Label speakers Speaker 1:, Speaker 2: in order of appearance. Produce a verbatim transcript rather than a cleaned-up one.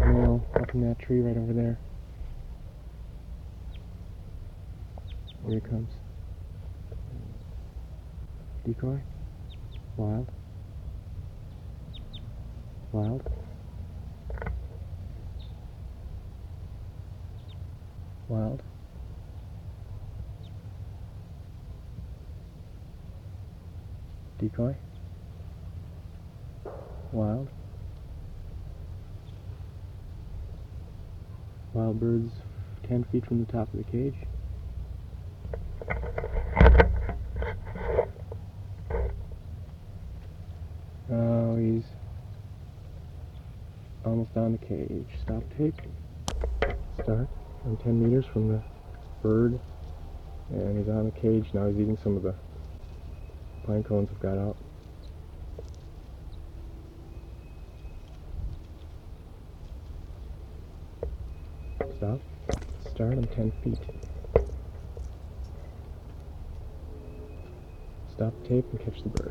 Speaker 1: male up in that tree right over there. Here he comes. Decoy? Wild? Wild? Wild? Decoy? Wild? Wild birds ten feet from the top of the cage. Oh, he's almost on the cage. Stop tape. Start. I'm ten meters from the bird, and he's on the cage. Now he's eating some of the pine cones I've got out. Stop. Start. I'm ten feet. Stop tape and catch the bird.